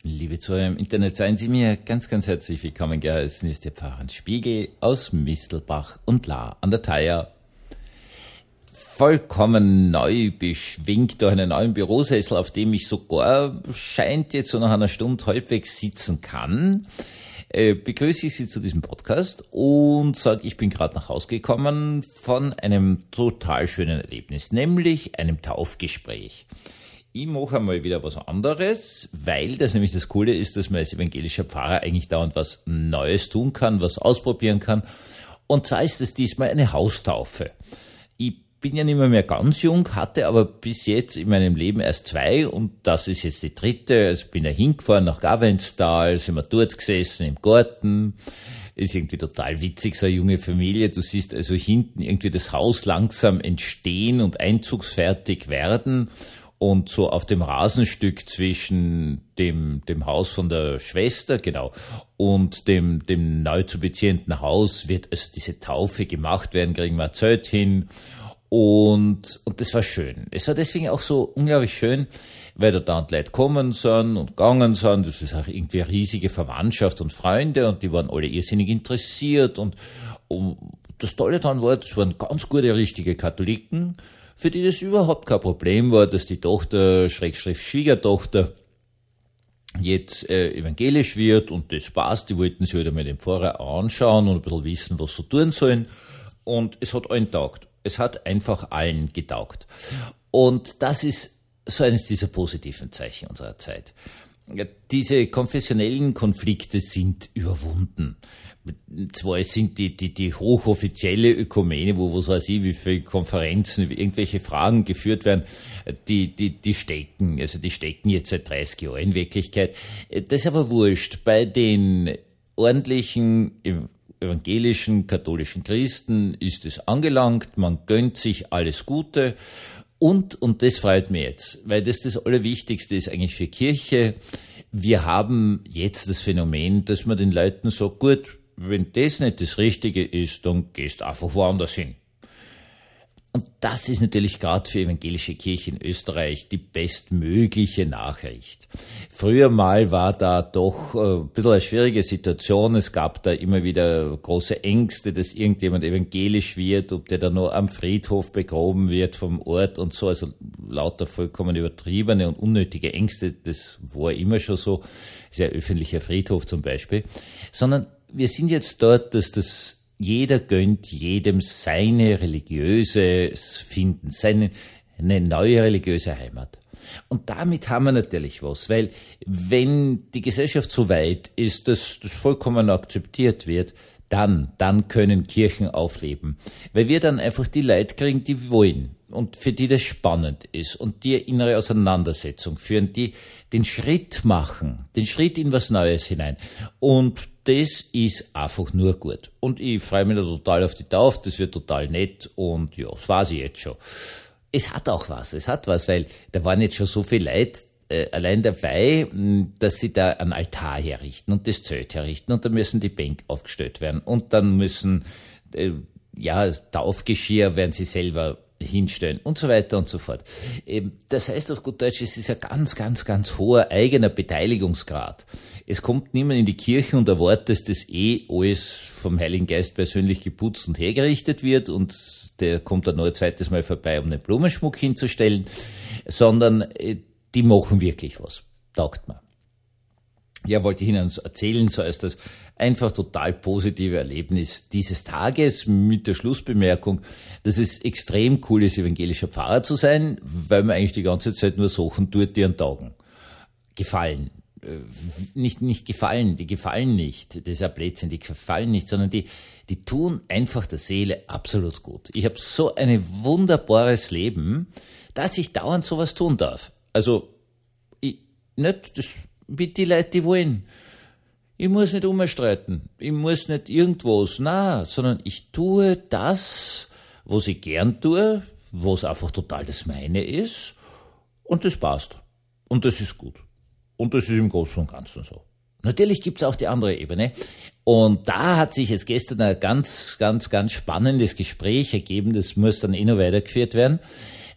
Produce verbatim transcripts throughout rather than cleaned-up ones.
Liebe Zuhörer im Internet, seien Sie mir ganz, ganz herzlich willkommen geheißen. Ist der Pfarrer Spiegel aus Mistelbach und Lahr an der Thaya. Vollkommen neu beschwingt durch einen neuen Bürosessel, auf dem ich sogar, scheint jetzt so nach einer Stunde halbwegs sitzen kann. Äh, begrüße ich Sie zu diesem Podcast und sage, ich bin gerade nach Hause gekommen von einem total schönen Erlebnis, nämlich einem Taufgespräch. Ich mache einmal wieder was anderes, weil das nämlich das Coole ist, dass man als evangelischer Pfarrer eigentlich dauernd was Neues tun kann, was ausprobieren kann. Und zwar ist es diesmal eine Haustaufe. Ich bin ja nicht mehr, mehr ganz jung, hatte aber bis jetzt in meinem Leben erst zwei und das ist jetzt die dritte. Also bin ja hingefahren nach Gavenstal, sind wir dort gesessen im Garten. Ist irgendwie total witzig, so eine junge Familie. Du siehst also hinten irgendwie das Haus langsam entstehen und einzugsfertig werden. Und so auf dem Rasenstück zwischen dem, dem Haus von der Schwester, genau, und dem, dem neu zu beziehenden Haus wird also diese Taufe gemacht werden, kriegen wir ein Zelt hin. Und, und das war schön. Es war deswegen auch so unglaublich schön, weil da dann die Leute kommen sind und gegangen sind. Das ist auch irgendwie eine riesige Verwandtschaft und Freunde und die waren alle irrsinnig interessiert. Und, und das Tolle dann war, das waren ganz gute, richtige Katholiken, für die das überhaupt kein Problem war, dass die Tochter, Schrägstrich Schwiegertochter, jetzt äh, evangelisch wird und das passt. Die wollten sich wieder mit dem Pfarrer anschauen und ein bisschen wissen, was sie tun sollen. Und es hat allen taugt. Es hat einfach allen getaugt. Und das ist so eines dieser positiven Zeichen unserer Zeit. Diese konfessionellen Konflikte sind überwunden. Zwar sind die, die, die hochoffizielle Ökumene, wo, was weiß ich, wie viele Konferenzen, wie irgendwelche Fragen geführt werden, die, die, die stecken, also die stecken jetzt seit dreißig Jahren in Wirklichkeit. Das ist aber wurscht. Bei den ordentlichen evangelischen, katholischen Christen ist es angelangt, man gönnt sich alles Gute. Und, und das freut mich jetzt, weil das das Allerwichtigste ist eigentlich für Kirche. Wir haben jetzt das Phänomen, dass man den Leuten sagt, gut, wenn das nicht das Richtige ist, dann gehst einfach woanders hin. Und das ist natürlich gerade für evangelische Kirche in Österreich die bestmögliche Nachricht. Früher mal war da doch äh, ein bisschen eine schwierige Situation. Es gab da immer wieder große Ängste, dass irgendjemand evangelisch wird, ob der da nur am Friedhof begraben wird vom Ort und so. Also lauter vollkommen übertriebene und unnötige Ängste. Das war immer schon so. Das ist ja ein öffentlicher Friedhof zum Beispiel. Sondern wir sind jetzt dort, dass das jeder gönnt jedem seine religiöse Finden, seine eine neue religiöse Heimat. Und damit haben wir natürlich was, weil wenn die Gesellschaft so weit ist, dass das vollkommen akzeptiert wird, dann, dann können Kirchen aufleben. Weil wir dann einfach die Leute kriegen, die wollen und für die das spannend ist und die innere Auseinandersetzung führen, die den Schritt machen, den Schritt in was Neues hinein. Und das ist einfach nur gut. Und ich freue mich da total auf die Taufe, das wird total nett und ja, das weiß ich jetzt schon. Es hat auch was, es hat was, weil da waren jetzt schon so viele Leute äh, allein dabei, dass sie da einen Altar herrichten und das Zelt herrichten und da müssen die Bänke aufgestellt werden und dann müssen, äh, ja, Taufgeschirr werden sie selber hinstellen und so weiter und so fort. Das heißt auf gut Deutsch, es ist ein ganz, ganz, ganz hoher eigener Beteiligungsgrad. Es kommt niemand in die Kirche und erwartet, dass das eh alles vom Heiligen Geist persönlich geputzt und hergerichtet wird und der kommt dann noch ein zweites Mal vorbei, um den Blumenschmuck hinzustellen, sondern die machen wirklich was. Taugt mir. Ja, wollte ich Ihnen erzählen, so als das einfach total positive Erlebnis dieses Tages mit der Schlussbemerkung, dass es extrem cool ist, evangelischer Pfarrer zu sein, weil man eigentlich die ganze Zeit nur Sachen tut, die an Tagen gefallen. Nicht, nicht gefallen, die gefallen nicht, das ist ein Blödsinn, die gefallen nicht, sondern die, die tun einfach der Seele absolut gut. Ich habe so ein wunderbares Leben, dass ich dauernd sowas tun darf. Also, ich, nicht, das, mit die Leute, die wollen. Ich muss nicht umstreiten. Ich muss nicht irgendwas. Na, sondern ich tue das, was ich gern tue, was einfach total das meine ist. Und das passt. Und das ist gut. Und das ist im Großen und Ganzen so. Natürlich gibt's auch die andere Ebene. Und da hat sich jetzt gestern ein ganz, ganz, ganz spannendes Gespräch ergeben. Das muss dann eh noch weitergeführt werden.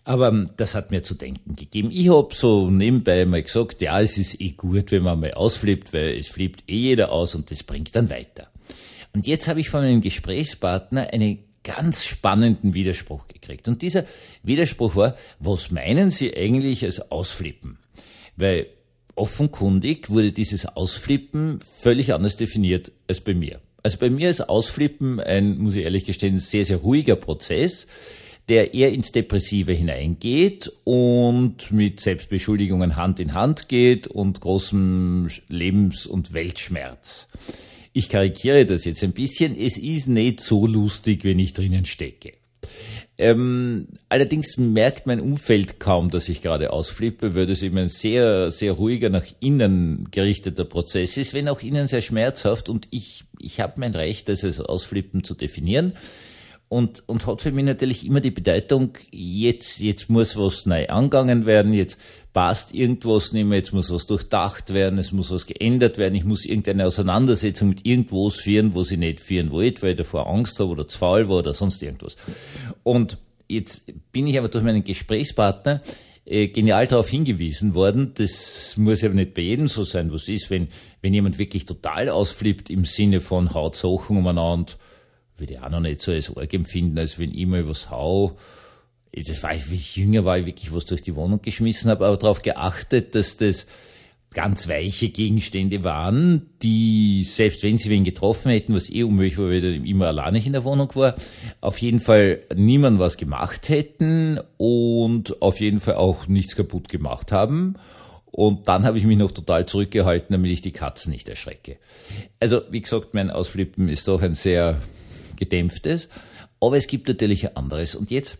Aber das hat mir zu denken gegeben. Ich hab so nebenbei mal gesagt, ja, es ist eh gut, wenn man mal ausflippt, weil es flippt eh jeder aus und das bringt dann weiter. Und jetzt habe ich von einem Gesprächspartner einen ganz spannenden Widerspruch gekriegt. Und dieser Widerspruch war, was meinen Sie eigentlich als Ausflippen? Weil offenkundig wurde dieses Ausflippen völlig anders definiert als bei mir. Also bei mir ist Ausflippen ein, muss ich ehrlich gestehen, sehr, sehr ruhiger Prozess, der eher ins Depressive hineingeht und mit Selbstbeschuldigungen Hand in Hand geht und großem Lebens- und Weltschmerz. Ich karikiere das jetzt ein bisschen. Es ist nicht so lustig, wenn ich drinnen stecke. Ähm, allerdings merkt mein Umfeld kaum, dass ich gerade ausflippe, weil das eben ein sehr, sehr ruhiger, nach innen gerichteter Prozess ist, wenn auch innen sehr schmerzhaft. Und ich, ich habe mein Recht, das als Ausflippen zu definieren. Und, und hat für mich natürlich immer die Bedeutung, jetzt, jetzt muss was neu angegangen werden, jetzt passt irgendwas nicht mehr, jetzt muss was durchdacht werden, es muss was geändert werden, ich muss irgendeine Auseinandersetzung mit irgendwas führen, was ich nicht führen wollte, weil ich davor Angst habe oder zu faul war oder sonst irgendwas. Und jetzt bin ich aber durch meinen Gesprächspartner äh, genial darauf hingewiesen worden, das muss ja nicht bei jedem so sein, was ist, wenn, wenn jemand wirklich total ausflippt im Sinne von haut Sachen umeinander, würde ich auch noch nicht so als arg empfinden, als wenn ich mal was hau. Das war, wie ich jünger war, ich wirklich was durch die Wohnung geschmissen habe, aber darauf geachtet, dass das ganz weiche Gegenstände waren, die, selbst wenn sie wen getroffen hätten, was eh unmöglich war, weil ich immer alleine in der Wohnung war, auf jeden Fall niemand was gemacht hätten und auf jeden Fall auch nichts kaputt gemacht haben. Und dann habe ich mich noch total zurückgehalten, damit ich die Katzen nicht erschrecke. Also, wie gesagt, mein Ausflippen ist doch ein sehr gedämpftes, aber es gibt natürlich ein anderes. Und jetzt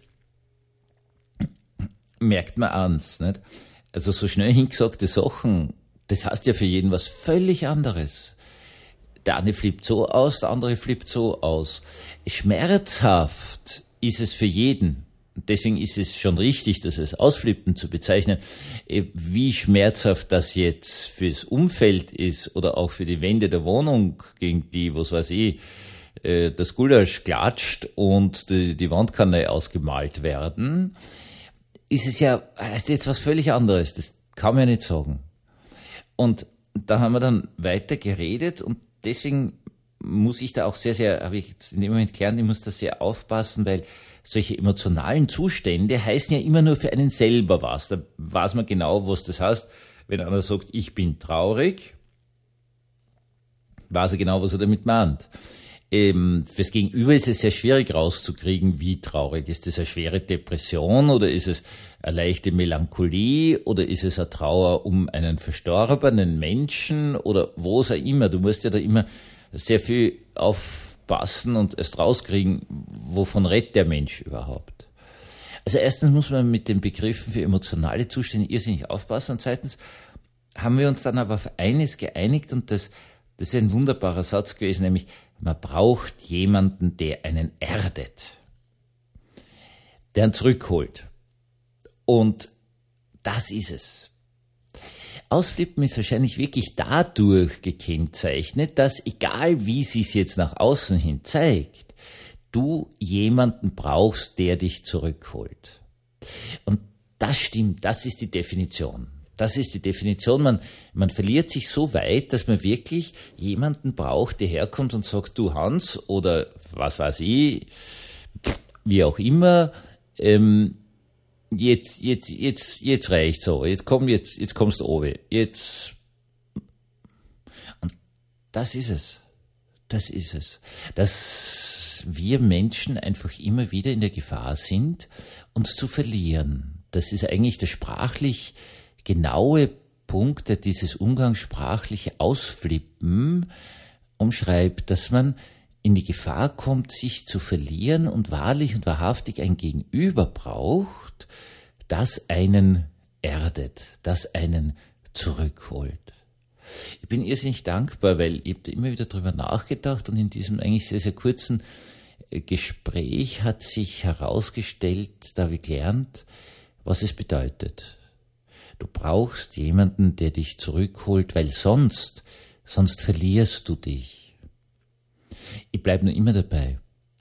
merkt man eins, nicht? Also so schnell hingesagte Sachen, das heißt ja für jeden was völlig anderes. Der eine flippt so aus, der andere flippt so aus. Schmerzhaft ist es für jeden. Deswegen ist es schon richtig, das als Ausflippen zu bezeichnen. Wie schmerzhaft das jetzt fürs Umfeld ist oder auch für die Wände der Wohnung, gegen die, was weiß ich, das Gulasch klatscht und die, die Wand kann neu ausgemalt werden, ist es ja, heißt jetzt was völlig anderes. Das kann man ja nicht sagen. Und da haben wir dann weiter geredet und deswegen muss ich da auch sehr, sehr, habe ich jetzt in dem Moment gelernt, ich muss da sehr aufpassen, weil solche emotionalen Zustände heißen ja immer nur für einen selber was. Da weiß man genau, was das heißt. Wenn einer sagt, ich bin traurig, weiß er genau, was er damit meint. Ähm, fürs Gegenüber ist es sehr schwierig rauszukriegen, wie traurig. Ist es eine schwere Depression oder ist es eine leichte Melancholie oder ist es eine Trauer um einen verstorbenen Menschen oder was auch immer. Du musst ja da immer sehr viel aufpassen und erst rauskriegen, wovon redet der Mensch überhaupt. Also erstens muss man mit den Begriffen für emotionale Zustände irrsinnig aufpassen und zweitens haben wir uns dann aber auf eines geeinigt und das, das ist ein wunderbarer Satz gewesen, nämlich man braucht jemanden, der einen erdet, der ihn zurückholt. Und das ist es. Ausflippen ist wahrscheinlich wirklich dadurch gekennzeichnet, dass egal wie sie es jetzt nach außen hin zeigt, du jemanden brauchst, der dich zurückholt. Und das stimmt, das ist die Definition. Das ist die Definition. Man, man verliert sich so weit, dass man wirklich jemanden braucht, der herkommt und sagt, du Hans oder was weiß ich, wie auch immer, ähm, jetzt, jetzt, jetzt, jetzt reicht's so, jetzt komm, jetzt, jetzt kommst du oben, jetzt. Und das ist es. Das ist es. Dass wir Menschen einfach immer wieder in der Gefahr sind, uns zu verlieren. Das ist eigentlich der sprachlich genaue Punkt, der dieses umgangssprachliche Ausflippen umschreibt, dass man in die Gefahr kommt, sich zu verlieren und wahrlich und wahrhaftig ein Gegenüber braucht, das einen erdet, das einen zurückholt. Ich bin irrsinnig dankbar, weil ich habe immer wieder drüber nachgedacht und in diesem eigentlich sehr, sehr kurzen Gespräch hat sich herausgestellt, da habe ich gelernt, was es bedeutet. Du brauchst jemanden, der dich zurückholt, weil sonst, sonst verlierst du dich. Ich bleibe nur immer dabei.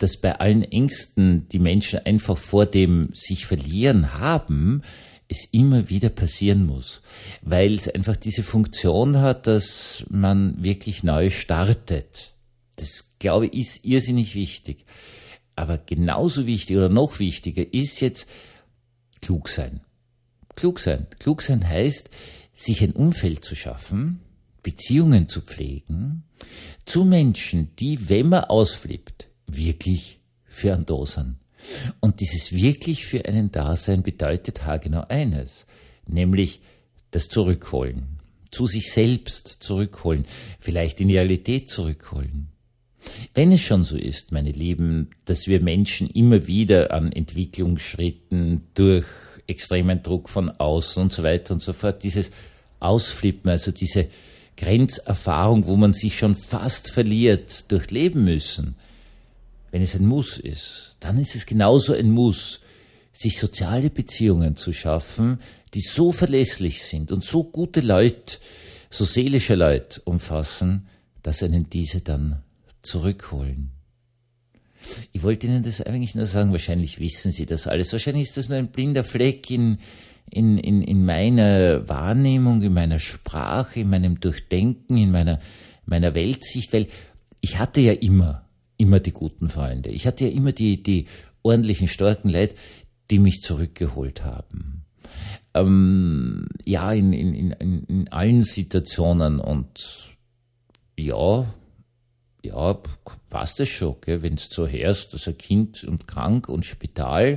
dass bei allen Ängsten, die Menschen einfach vor dem sich verlieren haben, es immer wieder passieren muss, weil es einfach diese Funktion hat, dass man wirklich neu startet. Das, glaube ich, ist irrsinnig wichtig. Aber genauso wichtig oder noch wichtiger ist jetzt klug sein. Klug sein. Klug sein heißt, sich ein Umfeld zu schaffen, Beziehungen zu pflegen, zu Menschen, die, wenn man ausflippt, wirklich für einen da sind. Und dieses wirklich für einen Dasein bedeutet haargenau eines, nämlich das Zurückholen, zu sich selbst zurückholen, vielleicht in die Realität zurückholen. Wenn es schon so ist, meine Lieben, dass wir Menschen immer wieder an Entwicklungsschritten durch extremen Druck von außen und so weiter und so fort, dieses Ausflippen, also diese Grenzerfahrung, wo man sich schon fast verliert, durchleben müssen. Wenn es ein Muss ist, dann ist es genauso ein Muss, sich soziale Beziehungen zu schaffen, die so verlässlich sind und so gute Leute, so seelische Leute umfassen, dass einen diese dann zurückholen. Ich wollte Ihnen das eigentlich nur sagen, wahrscheinlich wissen Sie das alles. Wahrscheinlich ist das nur ein blinder Fleck in, in, in, in meiner Wahrnehmung, in meiner Sprache, in meinem Durchdenken, in meiner, meiner Weltsicht, weil ich hatte ja immer immer die guten Freunde. Ich hatte ja immer die, die ordentlichen, starken Leute, die mich zurückgeholt haben. Ähm, ja, in, in, in, in allen Situationen und ja, ja, passt das schon, gell? Wenn du so hörst, dass ein Kind und krank und Spital,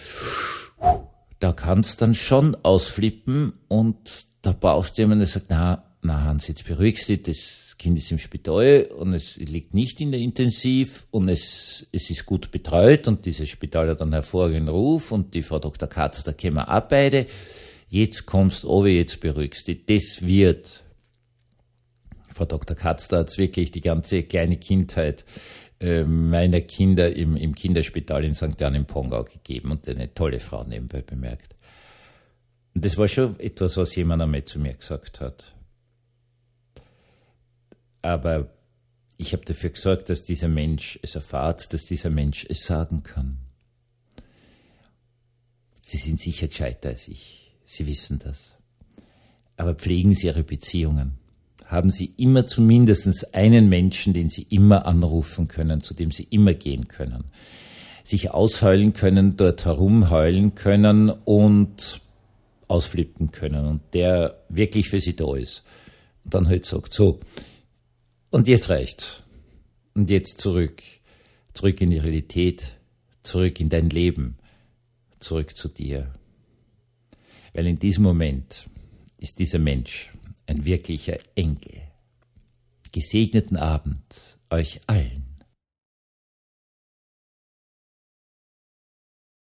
da kannst du dann schon ausflippen und da brauchst du jemanden, der sagt, na, na Hans, jetzt beruhigst du dich, das Kind ist im Spital und es liegt nicht in der Intensiv und es, es ist gut betreut und dieses Spital hat einen hervorragenden Ruf und die Frau Doktor Katz, da können wir auch beide. Jetzt kommst du runter, jetzt beruhigst du dich. Das wird. Frau Doktor Katz, da hat's wirklich die ganze kleine Kindheit äh, meiner Kinder im, im Kinderspital in Sankt Jan im Pongau gegeben und eine tolle Frau nebenbei bemerkt. Und das war schon etwas, was jemand einmal zu mir gesagt hat. Aber ich habe dafür gesorgt, dass dieser Mensch es erfahrt, dass dieser Mensch es sagen kann. Sie sind sicher gescheiter als ich. Sie wissen das. Aber pflegen Sie Ihre Beziehungen. Haben Sie immer zumindest einen Menschen, den Sie immer anrufen können, zu dem Sie immer gehen können. Sich ausheulen können, dort herumheulen können und ausflippen können. Und der wirklich für Sie da ist. Und dann halt sagt, so, und jetzt reicht's. Und jetzt zurück. Zurück in die Realität. Zurück in dein Leben. Zurück zu dir. Weil in diesem Moment ist dieser Mensch ein wirklicher Engel. Gesegneten Abend euch allen.